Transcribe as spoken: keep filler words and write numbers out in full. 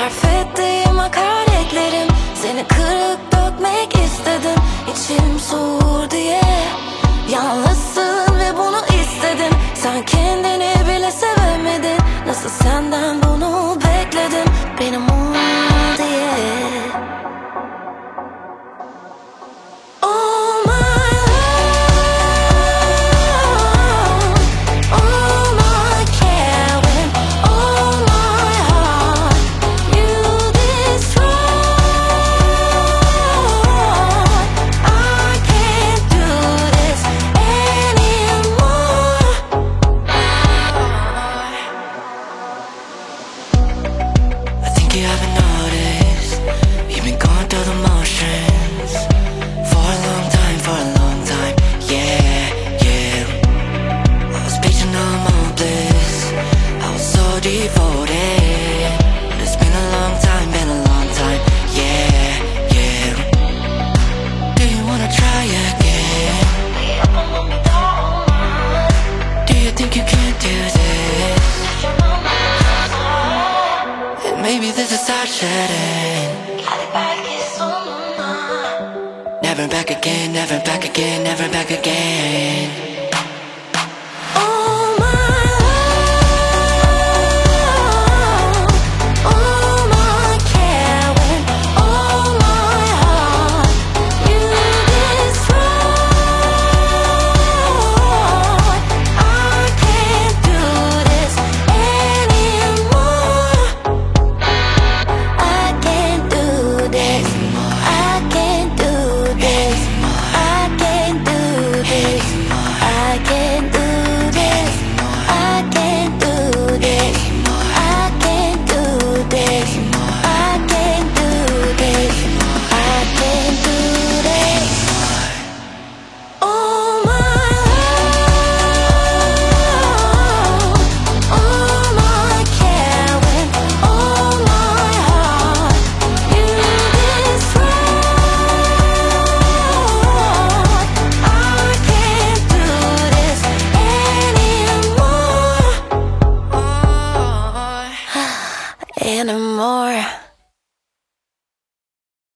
Sarf ettiğim hakaretlerim, seni kırıp dökmek istedim. İçim soğur diye yalnızsın ve bunu istedim. Sen kendini bile sevemedin. Nasıl senden bunu bekledim, benim ol diye. You haven't noticed, you've been going through the motions for a long time, for a long time, yeah, yeah. I was reaching all my bliss, I was so devoted. It's been a long time, been a long time, yeah, yeah. Do you wanna try again? Do you think you can do this? Maybe this is our shedding. Never back again, never back again, never back again. Anymore.